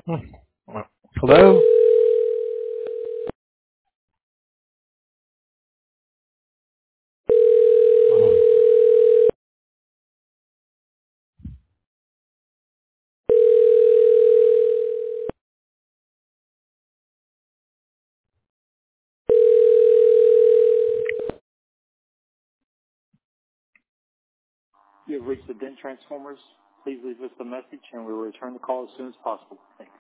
Hello? You have reached the Dent Transformers. Please leave us a message and we will return the call as soon as possible. Thanks.